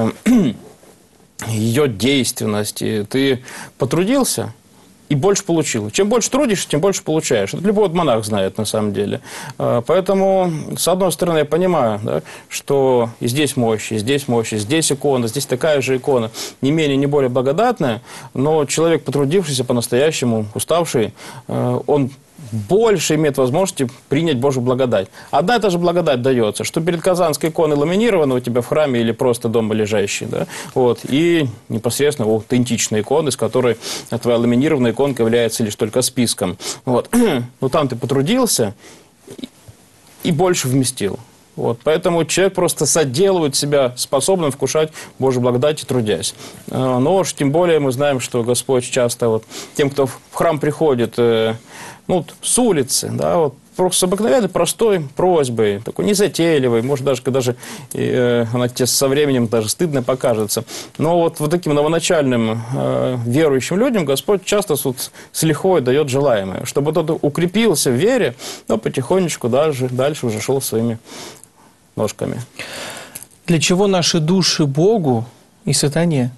S2: ее действенность. И ты потрудился и больше получил. Чем больше трудишься, тем больше получаешь. Это любой монах знает на самом деле. Поэтому, с одной стороны, я понимаю, да, что и здесь мощь, и здесь мощь, и здесь икона, здесь такая же икона, не менее, не более благодатная, но человек, потрудившийся по-настоящему, уставший, он больше имеет возможности принять Божью благодать. Одна и та же благодать дается, что перед Казанской иконой ламинирована у тебя в храме или просто дома лежащей, да? Вот, и непосредственно аутентичная икона, из которой твоя ламинированная иконка является лишь только списком. Вот. Но там ты потрудился и больше вместил. Вот, поэтому человек просто соделывает себя способным вкушать Божью благодать и трудясь. Но уж тем более мы знаем, что Господь часто вот, тем, кто в храм приходит, ну, с улицы, да, вот, просто с обыкновенной простой просьбой, такой незатейливой, может, даже она тебе со временем даже стыдно покажется. Но вот таким новоначальным верующим людям Господь часто с лихвой дает желаемое, чтобы тот укрепился в вере, но потихонечку дальше уже шел своими ножками.
S1: Для чего наши души Богу и сатане?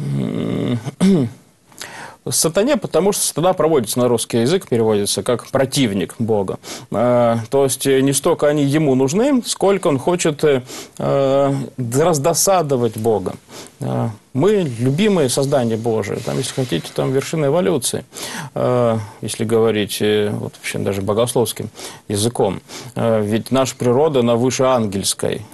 S2: Сатане, потому что сатана проводится на русский язык, переводится как противник Бога. То есть не столько они ему нужны, сколько он хочет раздосадовать Бога. Мы любимые создания Божие, там, если хотите, там вершина эволюции, если говорить вот, вообще даже богословским языком. Ведь наша природа, она выше ангельской.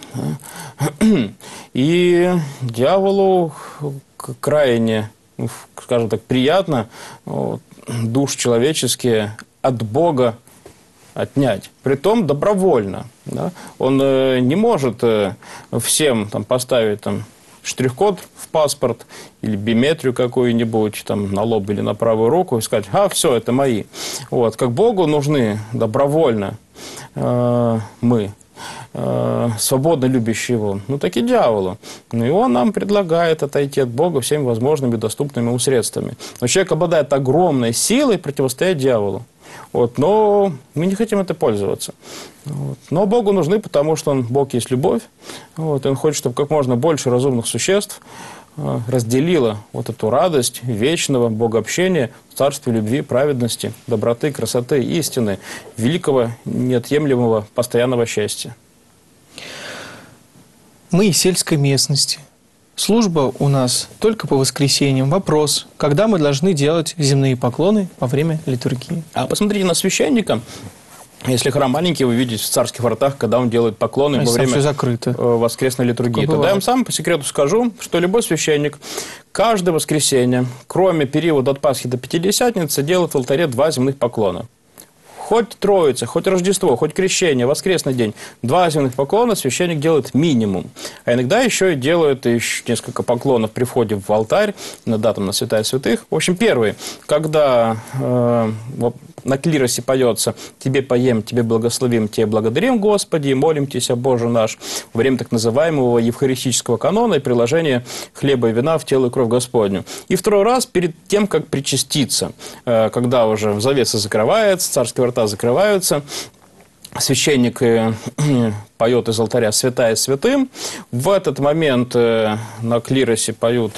S2: И дьяволу крайне, скажем так, приятно вот, душ человеческие от Бога отнять. Притом добровольно. Да? Он не может всем там, поставить там, штрих-код в паспорт или биометрию какую-нибудь там, на лоб или на правую руку и сказать, все, это мои. Вот. Как Богу нужны добровольно мы. свободно любящий его? Ну, так и дьяволу. Ну, и он нам предлагает отойти от Бога всеми возможными доступными ему средствами. Но человек обладает огромной силой противостоять дьяволу. Вот, но мы не хотим это пользоваться. Вот. Но Богу нужны, потому что Бог есть любовь. Вот, и Он хочет, чтобы как можно больше разумных существ разделило вот эту радость вечного богообщения в царстве любви, праведности, доброты, красоты, истины, великого, неотъемлемого, постоянного счастья.
S1: Мы из сельской местности. Служба у нас только по воскресеньям. Вопрос, когда мы должны делать земные поклоны во время литургии?
S2: А посмотрите на священника. Если храм маленький, вы видите в царских вратах, когда он делает поклоны во время воскресной литургии. Тогда я вам сам по секрету скажу, что любой священник каждое воскресенье, кроме периода от Пасхи до Пятидесятницы, делает в алтаре 2 земных поклона. Хоть Троица, хоть Рождество, хоть Крещение, воскресный день. 2 земных поклона священник делает минимум. А иногда еще и делают несколько поклонов при входе в алтарь, иногда там на святая святых. В общем, первый, когда на клиросе поется «Тебе поем, Тебе благословим, Тебе благодарим, Господи, и молим Тебя, Боже наш», во время так называемого евхаристического канона и приложения хлеба и вина в тело и кровь Господню. И второй раз перед тем, как причаститься, когда уже завеса закрывается, царские врата закрываются, священник поет из алтаря «Святая святым». В этот момент на клиросе поют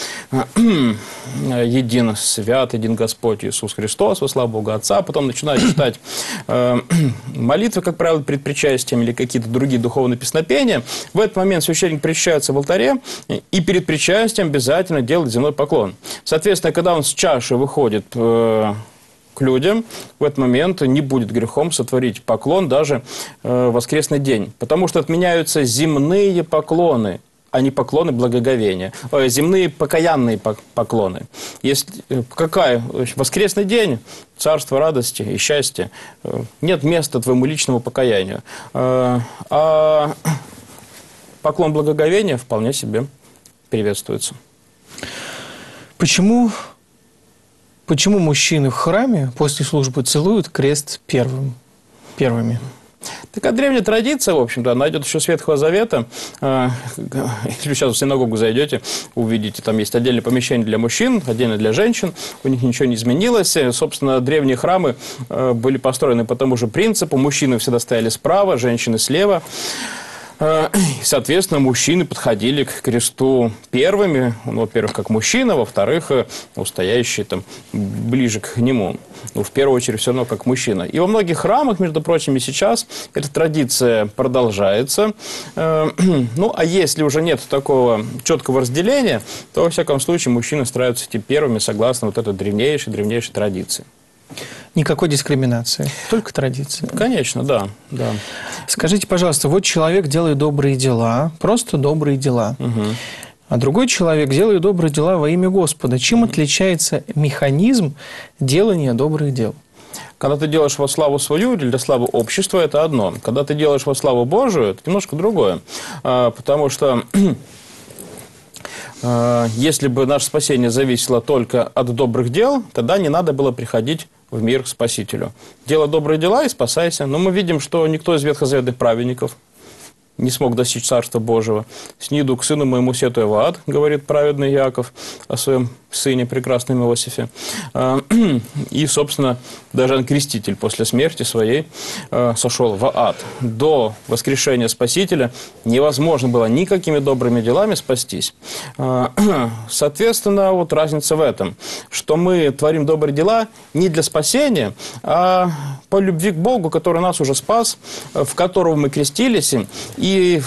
S2: «Един свят, един Господь Иисус Христос, во славу Бога Отца». Потом начинают читать молитвы, как правило, перед причастием или какие-то другие духовные песнопения. В этот момент священник причащается в алтаре и перед причастием обязательно делает земной поклон. Соответственно, когда он с чаши выходит к людям, в этот момент не будет грехом сотворить поклон даже в воскресный день. Потому что отменяются земные поклоны, а не поклоны благоговения. Земные покаянные поклоны. Воскресный день, царство радости и счастья, нет места твоему личному покаянию. А поклон благоговения вполне себе приветствуется.
S1: Почему мужчины в храме после службы целуют крест первыми?
S2: Такая древняя традиция, в общем-то, она идет еще с Ветхого Завета. Если сейчас в синагогу зайдете, увидите, там есть отдельное помещение для мужчин, отдельно для женщин, у них ничего не изменилось. Собственно, древние храмы были построены по тому же принципу. Мужчины всегда стояли справа, женщины слева. Соответственно, мужчины подходили к кресту первыми, во-первых, как мужчина, во-вторых, стоящие там ближе к нему. В первую очередь, все равно как мужчина. И во многих храмах, между прочим, и сейчас эта традиция продолжается. А если уже нет такого четкого разделения, то, во всяком случае, мужчины стараются идти первыми, согласно вот этой древнейшей традиции.
S1: Никакой дискриминации, только традиции.
S2: Конечно, да.
S1: Скажите, пожалуйста, вот человек делает добрые дела, просто добрые дела, а другой человек делает добрые дела во имя Господа. Чем отличается механизм делания добрых дел?
S2: Когда ты делаешь во славу свою или для славы общества, это одно. Когда ты делаешь во славу Божию, это немножко другое. Потому что если бы наше спасение зависело только от добрых дел, тогда не надо было приходить в мир к Спасителю. Делай добрые дела и спасайся. Но мы видим, что никто из ветхозаветных праведников не смог достичь Царства Божьего. «Сниду к сыну моему сетуя в ад», говорит праведный Иаков о своем сыне, прекрасном Иосифе. И, собственно, даже Иоанн Креститель после смерти своей сошел в ад. До воскрешения Спасителя невозможно было никакими добрыми делами спастись. Соответственно, вот разница в этом, что мы творим добрые дела не для спасения, а по любви к Богу, который нас уже спас, в которого мы крестились, и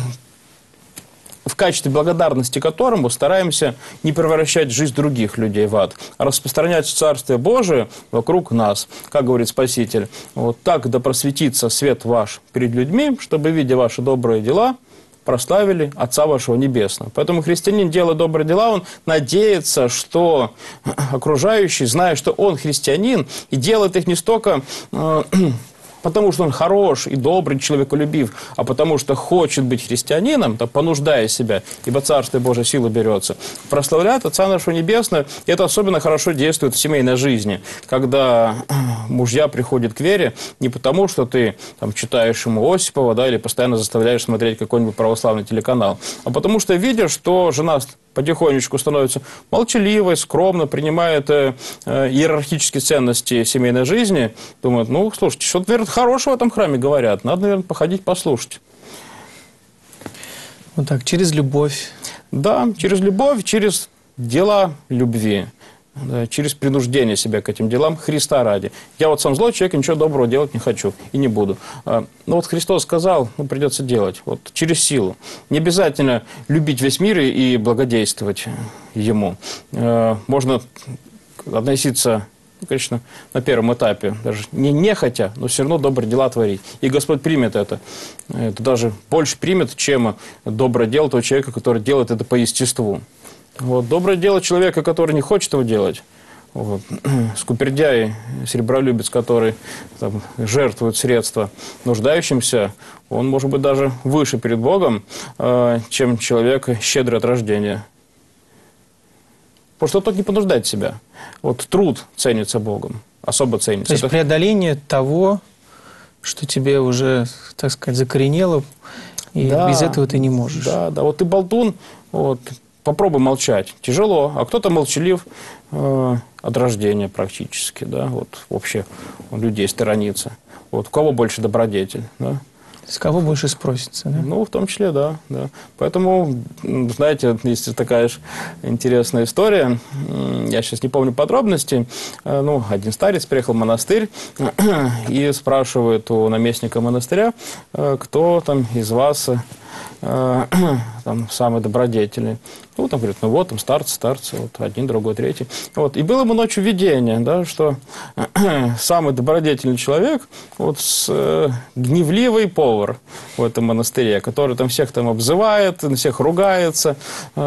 S2: в качестве благодарности которому стараемся не превращать жизнь других людей в ад, а распространять Царствие Божие вокруг нас. Как говорит Спаситель, вот так да просветится свет ваш перед людьми, чтобы, видя ваши добрые дела, прославили Отца вашего Небесного. Поэтому христианин, делая добрые дела, он надеется, что окружающие, зная, что он христианин, и делает их не столько потому что он хороший и добрый, человеколюбив, а потому что хочет быть христианином, то понуждая себя, ибо Царство Божие сила берется, прославляет Отца нашего Небесного. И это особенно хорошо действует в семейной жизни, когда мужья приходят к вере не потому, что ты там читаешь ему Осипова, да, или постоянно заставляешь смотреть какой-нибудь православный телеканал, а потому что видишь, что жена потихонечку становится молчаливой, скромно, принимает иерархические ценности семейной жизни, думает, ну, слушайте, что-то, наверное, хорошего в этом храме говорят, надо, наверное, походить, послушать.
S1: Вот так, через любовь.
S2: Да, через любовь, через дела любви. Да, через принуждение себя к этим делам Христа ради. Я вот сам злой человек, ничего доброго делать не хочу и не буду. Но вот Христос сказал, ну, придется делать. Вот через силу. Не обязательно любить весь мир и благодействовать Ему. Можно относиться, ну, конечно, на первом этапе, даже не нехотя, но все равно добрые дела творить. И Господь примет это. Это даже больше примет, чем доброе дело того человека, который делает это по естеству. Вот. Доброе дело человека, который не хочет его делать. Вот. Скупердяй, серебролюбец, который там жертвует средства нуждающимся, он может быть даже выше перед Богом, чем человек щедрый от рождения. Потому что тот не понуждает себя. Вот труд ценится Богом, особо ценится.
S1: То есть преодоление того, что тебе уже, так сказать, закоренело, и да, без этого ты не можешь.
S2: Да, да. Вот ты болтун, вот, попробуй молчать. Тяжело. А кто-то молчалив от рождения практически. Да? Вот вообще он людей сторонится. Вот. У кого больше добродетель? Да?
S1: С кого больше спросится? Да?
S2: Ну, в том числе, да, да. Поэтому, знаете, есть такая же интересная история. Я сейчас не помню подробностей. Ну, один старец приехал в монастырь и спрашивает у наместника монастыря, кто там из вас там самый добродетельный. Ну, там говорит, ну вот, там старцы, вот один, другой, третий. Вот. И было ему ночью видение, да, что самый добродетельный человек, вот гневливый повар в этом монастыре, который там всех там обзывает, на всех ругается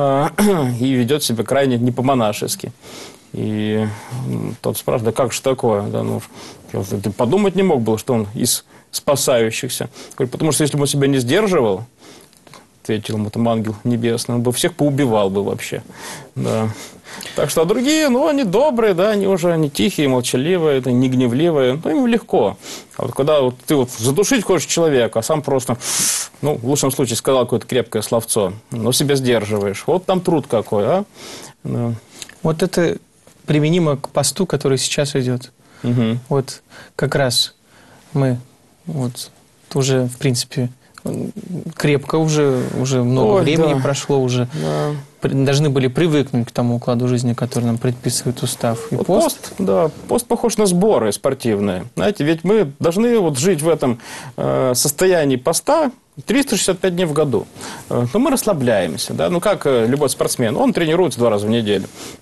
S2: и ведет себя крайне не по-монашески. И тот спрашивает, да как же такое? Да, ну, ты подумать не мог было, что он из спасающихся. Говорит, потому что если бы он себя не сдерживал, ответил ему там ангел небесный, он бы всех поубивал бы вообще. Да. Так что, а другие, ну, они добрые, да, они уже не тихие, молчаливые, не гневливые, ну, им легко. А вот когда вот, ты вот задушить хочешь человека, а сам просто, ну, в лучшем случае сказал какое-то крепкое словцо, но себя сдерживаешь. Вот там труд какой, а? Да.
S1: Вот это применимо к посту, который сейчас идет.
S2: Угу.
S1: Вот как раз мы вот уже, в принципе, крепко уже много времени прошло, уже должны были привыкнуть к тому укладу жизни, который нам предписывает устав. И
S2: вот пост, да, пост похож на сборы спортивные. Знаете, ведь мы должны вот жить в этом состоянии поста 365 дней в году. Но мы расслабляемся. Да? Ну, как любой спортсмен, он тренируется 2 раза в неделю.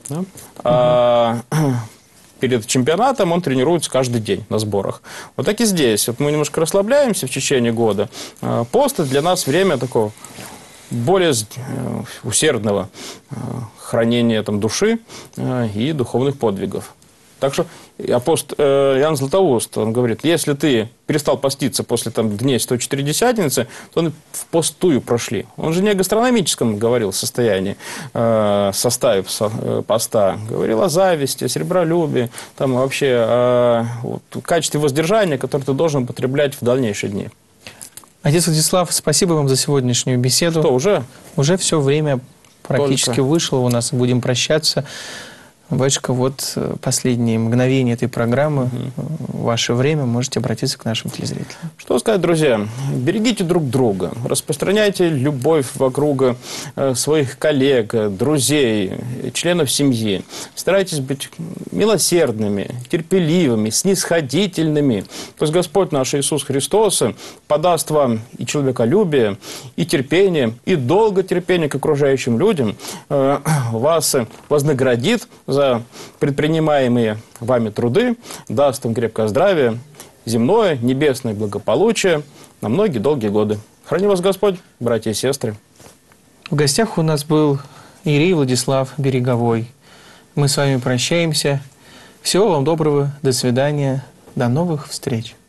S2: Да? Перед чемпионатом он тренируется каждый день на сборах. Вот так и здесь. Вот мы немножко расслабляемся в течение года. Пост для нас время такого более усердного хранения там, души и духовных подвигов. Так что апостол Иоанн Златоуст, он говорит, если ты перестал поститься после там, дней 104 десятницы, то он в постую прошли. Он же не о гастрономическом говорил состоянии, составе поста. Говорил о зависти, о серебролюбии, там, вообще о качестве воздержания, которое ты должен употреблять в дальнейшие дни.
S1: Отец Владислав, спасибо вам за сегодняшнюю беседу.
S2: Что, уже?
S1: Уже все время практически вышло у нас, будем прощаться. Батюшка, вот последние мгновения этой программы, ваше время, можете обратиться к нашим телезрителям.
S2: Что сказать, друзья? Берегите друг друга, распространяйте любовь вокруг своих коллег, друзей, членов семьи. Старайтесь быть милосердными, терпеливыми, снисходительными. Пусть Господь наш Иисус Христос подаст вам и человеколюбие, и терпение, и долготерпение к окружающим людям, вас вознаградит за предпринимаемые вами труды, даст вам крепкое здравие, земное, небесное благополучие на многие долгие годы. Храни вас Господь, братья и сестры.
S1: В гостях у нас был иерей Владислав Береговой. Мы с вами прощаемся. Всего вам доброго, до свидания, до новых встреч.